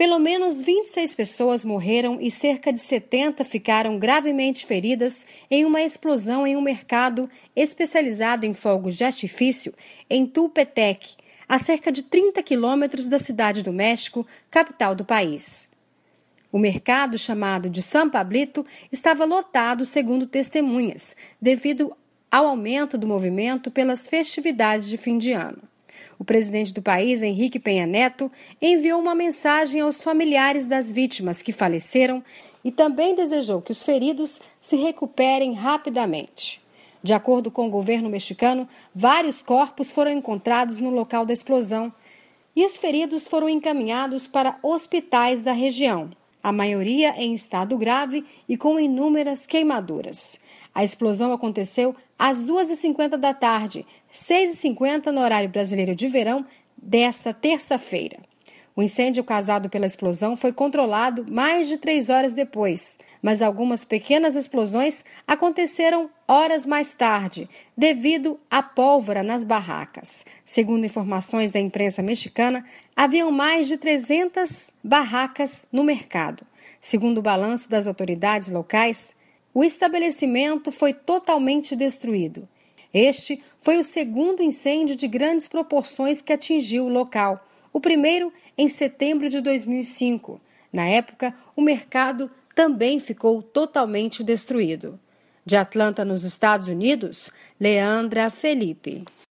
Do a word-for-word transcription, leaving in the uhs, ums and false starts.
Pelo menos vinte e seis pessoas morreram e cerca de setenta ficaram gravemente feridas em uma explosão em um mercado especializado em fogos de artifício em Tulpetec, a cerca de trinta quilômetros da Cidade do México, capital do país. O mercado, chamado de San Pablito, estava lotado, segundo testemunhas, devido ao aumento do movimento pelas festividades de fim de ano. O presidente do país, Henrique Peña Neto, enviou uma mensagem aos familiares das vítimas que faleceram e também desejou que os feridos se recuperem rapidamente. De acordo com o governo mexicano, vários corpos foram encontrados no local da explosão e os feridos foram encaminhados para hospitais da região, a maioria em estado grave e com inúmeras queimaduras. A explosão aconteceu às duas e cinquenta da tarde, seis e cinquenta no horário brasileiro de verão, desta terça-feira. O incêndio causado pela explosão foi controlado mais de três horas depois, mas algumas pequenas explosões aconteceram horas mais tarde, devido à pólvora nas barracas. Segundo informações da imprensa mexicana, haviam mais de trezentas barracas no mercado. Segundo o balanço das autoridades locais, o estabelecimento foi totalmente destruído. Este foi o segundo incêndio de grandes proporções que atingiu o local. O primeiro em setembro de dois mil e cinco. Na época, o mercado também ficou totalmente destruído. De Atlanta, nos Estados Unidos, Leandra Felipe.